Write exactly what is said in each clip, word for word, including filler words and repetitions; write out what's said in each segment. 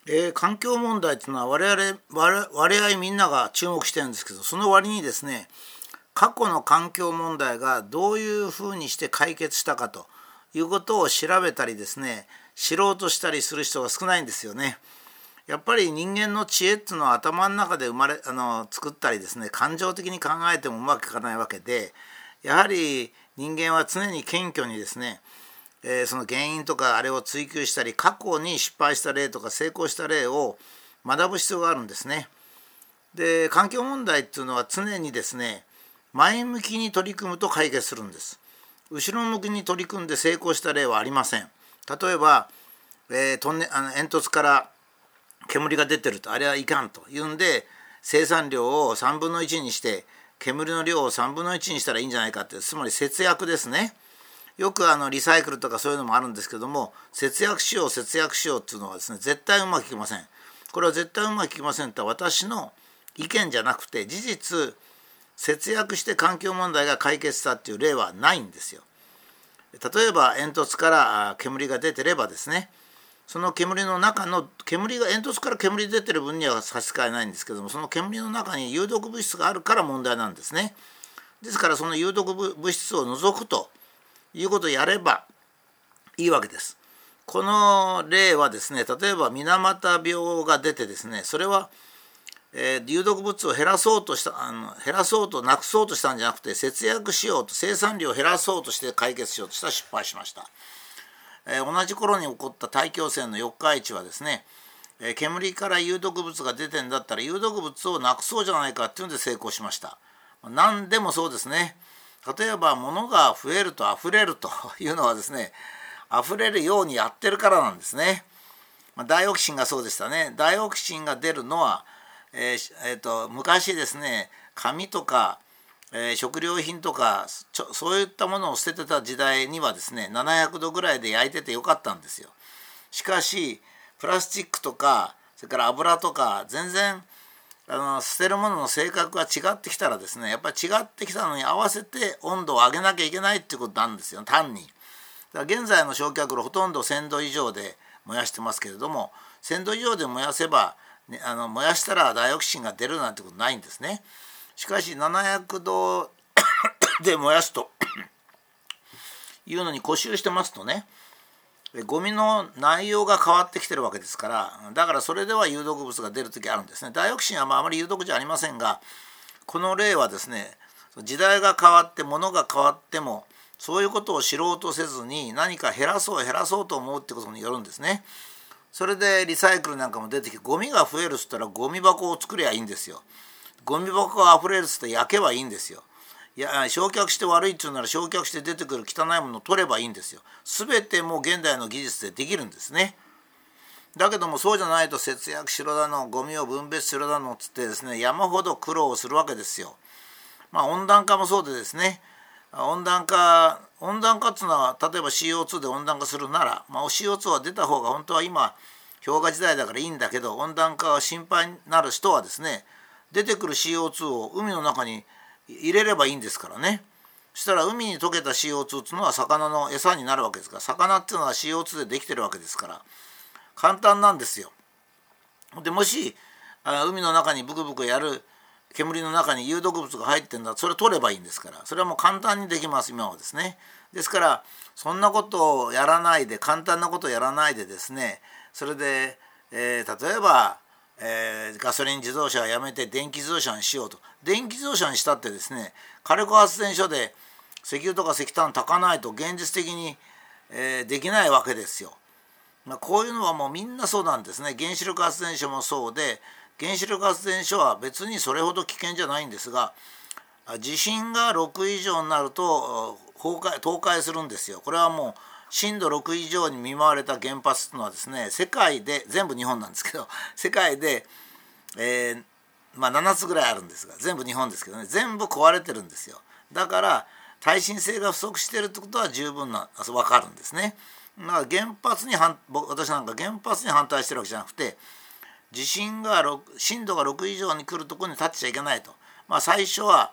えー環境問題っていうのは我々我割合みんなが注目してるんですけど、その割にですね、過去の環境問題がどういうふうにして解決したかということを調べたりですね、知ろうとしたりする人が少ないんですよね。やっぱり人間の知恵っていうのは頭の中で生まれあの作ったりですね、感情的に考えてもうまくいかないわけで、やはり人間は常に謙虚にですね、えーその原因とかあれを追求したり、過去に失敗した例とか成功した例を学ぶ必要があるんですね。で、環境問題っていうのは常にですね、前向きに取り組むと解決するんです。後ろ向きに取り組んで成功した例はありません。例えば、えートンネあの煙突から煙が出てると、あれはいかんというんで、生産量をさんぶんのいちにして煙の量をさんぶんのいちにしたらいいんじゃないかって、つまり節約ですね。よくあのリサイクルとかそういうのもあるんですけども、節約しよう節約しようっていうのはですね、絶対うまくいきません。これは絶対うまくいきませんとは私の意見じゃなくて、事実節約して環境問題が解決したっていう例はないんですよ。例えば煙突から煙が出てればですね、その煙の中の煙が煙突から煙出てる分には差し支えないんですけども、その煙の中に有毒物質があるから問題なんですね。ですからその有毒物質を除くということをやればいいわけです。この例はですね、例えば水俣病が出てですね、それは、えー有毒物を減らそうとしたあの減らそうとなくそうとしたんじゃなくて、節約しようと生産量を減らそうとして解決しようとしたら失敗しました。えー同じ頃に起こった大気汚染の四日市はですね、えー煙から有毒物が出てんだったら有毒物をなくそうじゃないかっていうんで成功しました。何でもそうですね。例えば物が増えると溢れるというのはですね、溢れるようにやってるからなんですね。まあダイオキシンがそうでしたね。ダイオキシンが出るのは、えーえーと昔ですね、紙とか、えー食料品とかちょそういったものを捨ててた時代にはですね、ななひゃくどぐらいで焼いててよかったんですよ。しかしプラスチックとかそれから油とか全然あの捨てるものの性格が違ってきたらですね、やっぱり違ってきたのに合わせて温度を上げなきゃいけないっていうことなんですよ、単に。だから現在の焼却炉ほとんどせんど以上で燃やしてますけれども、せんど以上で燃やせば、ね、あの燃やしたらダイオキシンが出るなんてことないんですね。しかしななひゃくどで燃やすというのに固執してますとね、ゴミの内容が変わってきてるわけですから、だからそれでは有毒物が出る時あるんですね。ダイオキシンはまああまり有毒じゃありませんが、この例はですね、時代が変わって物が変わってもそういうことを知ろうとせずに何か減らそう減らそうと思うってことによるんですね。それでリサイクルなんかも出てきて、ゴミが増えるっつったらゴミ箱を作りゃいいんですよ。ゴミ箱が溢れるっつって焼けばいいんですよ。いや、焼却して悪いっつうなら焼却して出てくる汚いものを取ればいいんですよ。全てもう現代の技術でできるんですね。だけどもそうじゃないと、節約しろだのゴミを分別しろだのっつってですね、山ほど苦労をするわけですよ。まあ温暖化もそうでですね、温暖化温暖化っつうのは例えば シーオーツー で温暖化するなら、まあ、シーオーツー は出た方が本当は今氷河時代だからいいんだけど、温暖化が心配になる人はですね、出てくる シーオーツー を海の中に入れればいいんですからね。そしたら海に溶けた シーオーツー っていうのは魚の餌になるわけですから、魚っていうのは シーオーツー でできてるわけですから簡単なんですよ。でもしあ海の中にブクブクやる煙の中に有毒物が入ってんだ、それ取ればいいんですから、それはもう簡単にできます今はですね。ですからそんなことをやらないで、簡単なことをやらないでですね、それで、えー例えば、えーガソリン自動車はやめて電気自動車にしようと。電気自動車にしたってですね、火力発電所で石油とか石炭炊かないと現実的に、えーできないわけですよ。まあ、こういうのはもうみんなそうなんですね。原子力発電所もそうで、原子力発電所は別にそれほど危険じゃないんですが、地震がろく以上になると崩壊倒壊するんですよ。これはもう震度ろく以上に見舞われた原発というのはですね、世界で全部日本なんですけど、世界で、えーまあ、ななつぐらいあるんですが、全部日本ですけどね、全部壊れてるんですよ。だから耐震性が不足しているってことは十分な分かるんですね。だから原発に反私なんか原発に反対してるわけじゃなくて、地震がろく震度がろく以上に来るところに立っちゃいけないと。まあ、最初は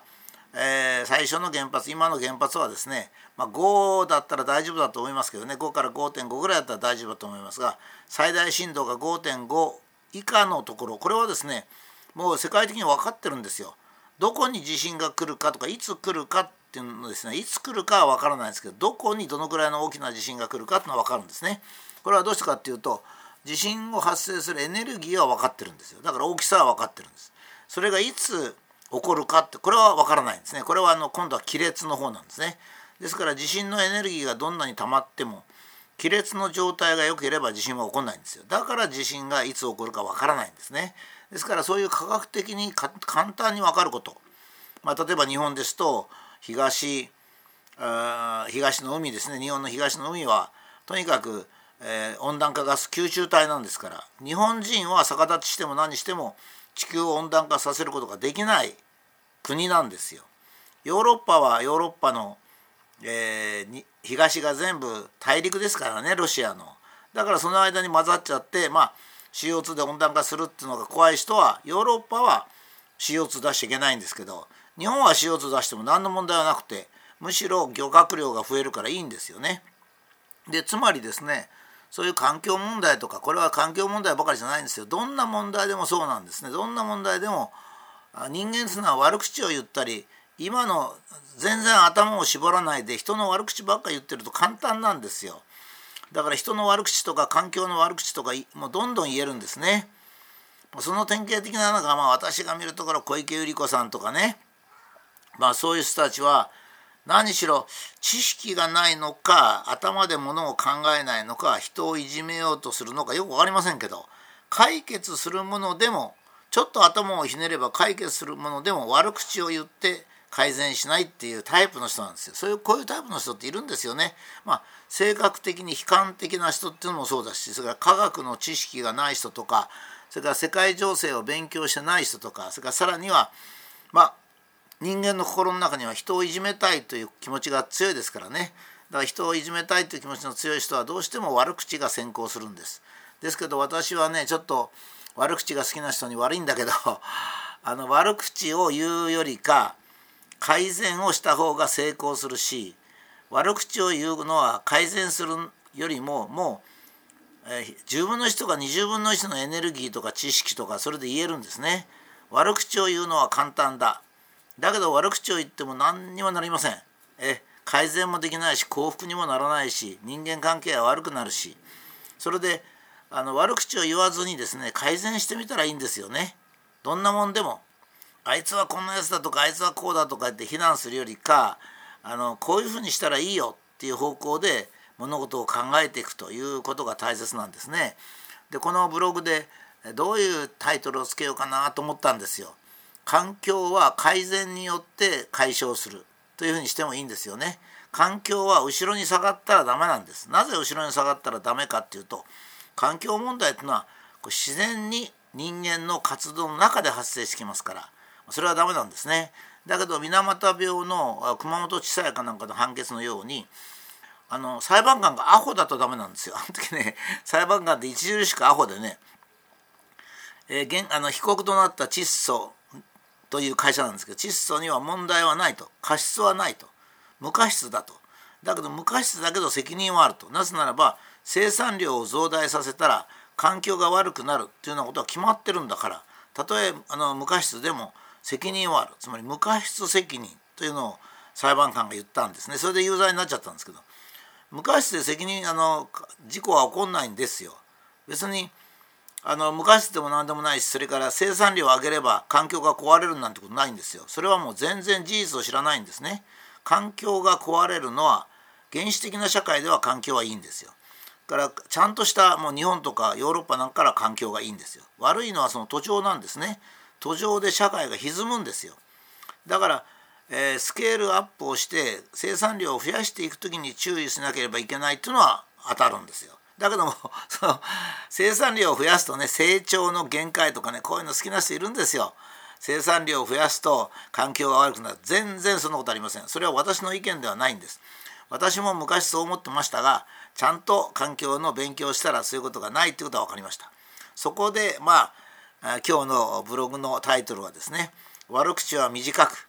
えー、最初の原発、今の原発はですね、まあ、ごだったら大丈夫だと思いますけどね、ごから ごてんご ぐらいだったら大丈夫だと思いますが、最大震度が ごてんご 以下のところ、これはですねもう世界的に分かってるんですよ。どこに地震が来るかとかいつ来るかっていうのですね、いつ来るかは分からないですけど、どこにどのぐらいの大きな地震が来るかっていうのは分かるんですね。これはどうしてかっていうと、地震を発生するエネルギーは分かってるんですよ。だから大きさは分かってるんです。それがいつ起こるかってこれは分からないんですね。これはあの今度は亀裂の方なんですね。ですから地震のエネルギーがどんなに溜まっても亀裂の状態が良ければ地震は起こらないんですよ。だから地震がいつ起こるか分からないんですね。ですからそういう科学的に簡単に分かること、まあ、例えば日本ですと東あ東の海ですね、日本の東の海はとにかく、えー、温暖化ガス吸収体なんですから、日本人は逆立ちしても何しても地球を温暖化させることができない国なんですよ。ヨーロッパはヨーロッパの、えー、東が全部大陸ですからね、ロシアの。だからその間に混ざっちゃって、まあ シーオーツー で温暖化するっていうのが怖い人は、ヨーロッパは シーオーツー 出しちゃいけないんですけど、日本は シーオーツー 出しても何の問題はなくて、むしろ漁獲量が増えるからいいんですよね。でつまりですね、そういう環境問題とか、これは環境問題ばかりじゃないんですよ。どんな問題でもそうなんですね。どんな問題でも人間っていうのは悪口を言ったり、今の全然頭を絞らないで人の悪口ばっかり言ってると簡単なんですよ。だから人の悪口とか環境の悪口とかもうどんどん言えるんですね。その典型的なのが、まあ私が見るところ小池百合子さんとかね、まあそういう人たちは何しろ知識がないのか、頭でものを考えないのか、人をいじめようとするのかよく分かりませんけど、解決するものでもちょっと頭をひねれば解決するものでも悪口を言って改善しないっていうタイプの人なんですよ。そういうこういうタイプの人っているんですよね。まあ性格的に悲観的な人っていうのもそうだし、それから科学の知識がない人とか、それから世界情勢を勉強してない人とか、それからさらにはまあ人間の心の中には人をいじめたいという気持ちが強いですからね。だから人をいじめたいという気持ちの強い人はどうしても悪口が先行するんです。ですけど私はね、ちょっと悪口が好きな人に悪いんだけどあの悪口を言うよりか改善をした方が成功するし、悪口を言うのは改善するよりももう、えー、じゅうぶんのいちとかにじゅうぶんのいちのエネルギーとか知識とかそれで言えるんですね。悪口を言うのは簡単だ。だけど悪口を言っても何にもなりません。え改善もできないし、幸福にもならないし、人間関係は悪くなるし、それであの悪口を言わずにですね、改善してみたらいいんですよね。どんなもんでも、あいつはこんなやつだとかあいつはこうだとか言って非難するよりか、あのこういうふうにしたらいいよっていう方向で物事を考えていくということが大切なんですね。でこのブログでどういうタイトルをつけようかなと思ったんですよ。環境は改善によって解消するというふうにしてもいいんですよね。環境は後ろに下がったらダメなんです。なぜ後ろに下がったらダメかっていうと、環境問題というのは自然に人間の活動の中で発生してきますから、それはダメなんですね。だけど水俣病の熊本地裁かなんかの判決のように、あの裁判官がアホだとダメなんですよ。あの時ね、裁判官って著しくアホでね、えー、現あの被告となったチッソという会社なんですけど、窒素には問題はないと、過失はないと、無過失だと。だけど無過失だけど責任はあると。なぜならば生産量を増大させたら環境が悪くなるというようなことは決まってるんだから、たとえあの無過失でも責任はある。つまり無過失責任というのを裁判官が言ったんですね。それで有罪になっちゃったんですけど、無過失で責任あの事故は起こんないんですよ。別にあの無過失でも何でもないし、それから生産量を上げれば環境が壊れるなんてことないんですよ。それはもう全然事実を知らないんですね。環境が壊れるのは原始的な社会では環境はいいんですよ。だからちゃんとしたもう日本とかヨーロッパなんかから環境がいいんですよ。悪いのはその途上なんですね。途上で社会が歪むんですよ。だから、えー、スケールアップをして生産量を増やしていくときに注意しなければいけないというのは当たるんですよ。だけどもその生産量を増やすとね、成長の限界とかね、こういうの好きな人いるんですよ。生産量を増やすと環境が悪くなる。全然そんなことありません。それは私の意見ではないんです。私も昔そう思ってましたが、ちゃんと環境の勉強をしたらそういうことがないということは分かりました。そこでまあ今日のブログのタイトルはですね、悪口は短く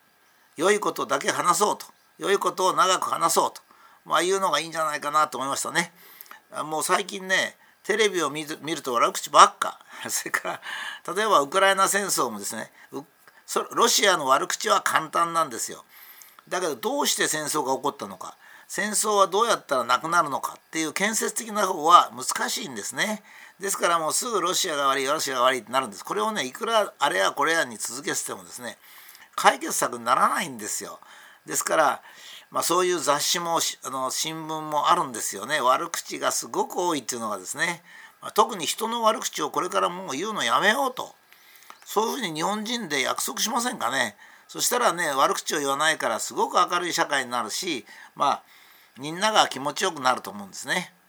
良いことだけ話そうと、良いことを長く話そうと、まあ、いうのがいいんじゃないかなと思いましたね。もう最近ねテレビを見る見ると悪口ばっかそれから例えばウクライナ戦争もですね、ロシアの悪口は簡単なんですよ。だけどどうして戦争が起こったのか、戦争はどうやったらなくなるのかっていう建設的な方は難しいんですね。ですからもうすぐロシアが悪いロシアが悪いってなるんです。これをねいくらあれやこれやに続けててもですね解決策にならないんですよ。ですから、まあ、そういう雑誌もあの新聞もあるんですよね。悪口がすごく多いっていうのがですね、まあ、特に人の悪口をこれからもう言うのやめようと、そういうふうに日本人で約束しませんかね。そしたらね悪口を言わないからすごく明るい社会になるし、まあみんなが気持ちよくなると思うんですね。